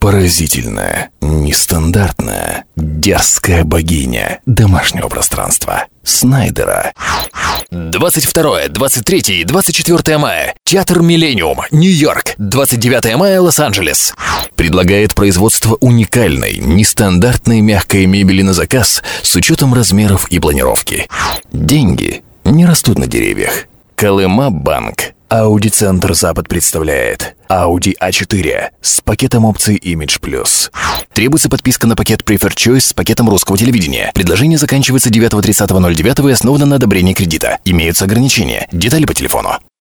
Поразительная, нестандартная, дерзкая богиня домашнего пространства. Снайдера. 22, 23 и 24 мая. Театр «Миллениум», Нью-Йорк. 29 мая, Лос-Анджелес. Предлагает производство уникальной, нестандартной мягкой мебели на заказ с учетом размеров и планировки. Деньги не растут на деревьях. Колыма Банк. Audi Центр Запад представляет Audi A4 с пакетом опций Image Plus. Требуется подписка на пакет Preferred Choice с пакетом русского телевидения. Предложение заканчивается 9.30.09 и основано на одобрении кредита. Имеются ограничения. Детали по телефону.